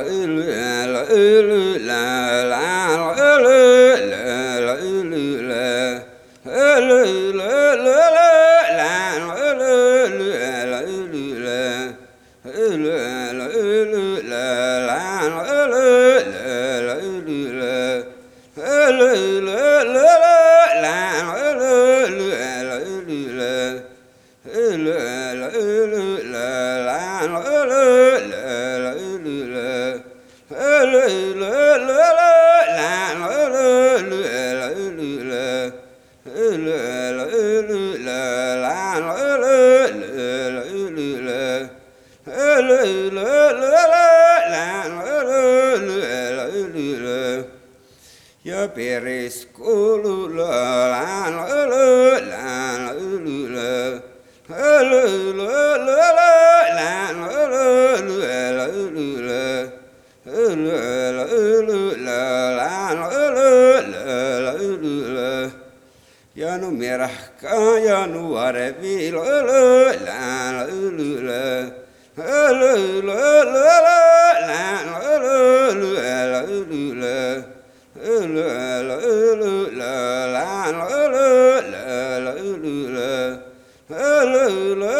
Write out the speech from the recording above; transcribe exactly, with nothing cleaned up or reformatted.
Ya beres kulu la la la la la la ya nu merah kaya nu warbi la la la la la la la